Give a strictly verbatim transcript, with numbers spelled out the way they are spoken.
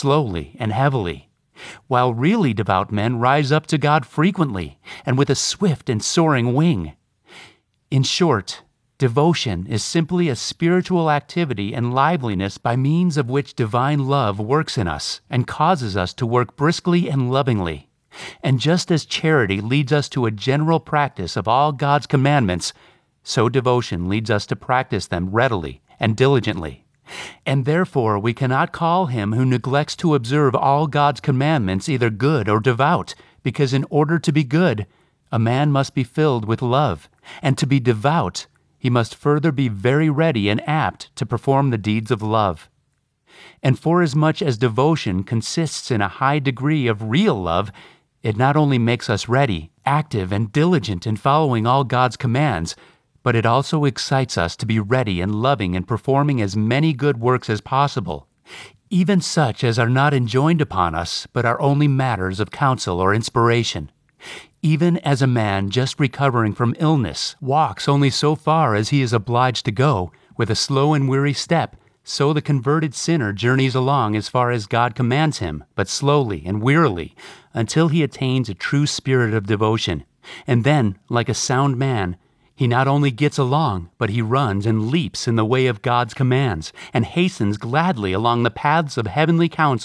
slowly and heavily, while really devout men rise up to God frequently and with a swift and soaring wing. In short, devotion is simply a spiritual activity and liveliness by means of which divine love works in us and causes us to work briskly and lovingly. And just as charity leads us to a general practice of all God's commandments, so devotion leads us to practice them readily and diligently. And therefore we cannot call him who neglects to observe all God's commandments either good or devout, because in order to be good, a man must be filled with love, and to be devout, he must further be very ready and apt to perform the deeds of love. And forasmuch as devotion consists in a high degree of real love, it not only makes us ready, active, and diligent in following all God's commands, but it also excites us to be ready and loving in performing as many good works as possible, even such as are not enjoined upon us, but are only matters of counsel or inspiration. Even as a man just recovering from illness walks only so far as he is obliged to go, with a slow and weary step, so the converted sinner journeys along as far as God commands him, but slowly and wearily, until he attains a true spirit of devotion. And then, like a sound man, he not only gets along, but he runs and leaps in the way of God's commands, and hastens gladly along the paths of heavenly counsel